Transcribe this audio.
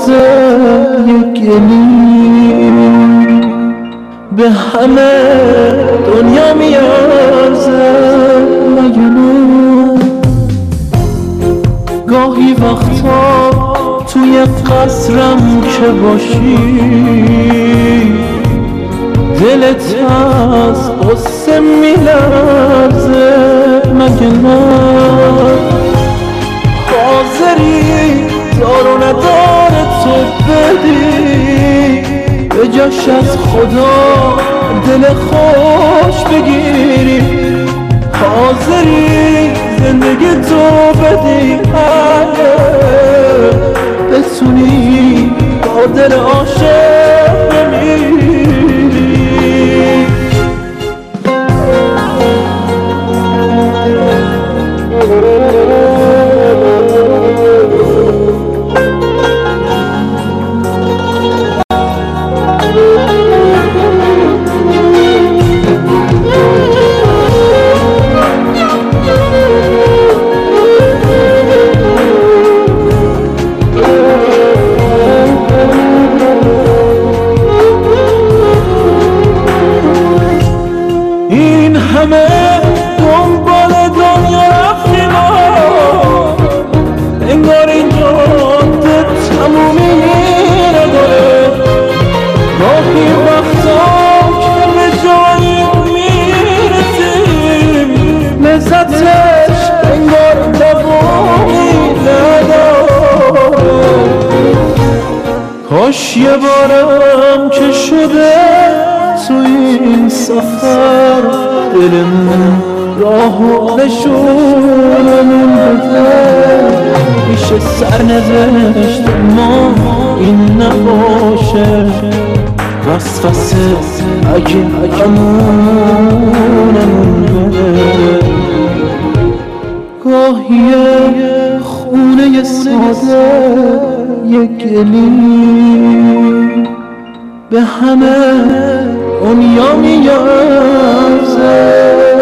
میارزه یک گلی، به همه دنیا میارزه مگه نه؟ گاهی وقتا توی قصرم که باشی دلت از قصه میلرزه مگه نه؟ حاضری دار و ندار تو بدی، به جاش از خدا دل خوش بگیری، حاضری زندگی تو بدی بتونی با دل عاشق بمیری. این همه دنبال دنیا رفتیم انگار این جاده تمومی نداره، گاهی وقتا که به جایی میرسیم لذتش انگار تمومی نداره. کاش یه بارم که شده تو این سفر دلمون راهو نشونمون بده، میشه سرنوشت ما این نباشه، وسوسه اگه امونمون بده. گاهی خونه ساده یک گلی، به همه دنیا میارزه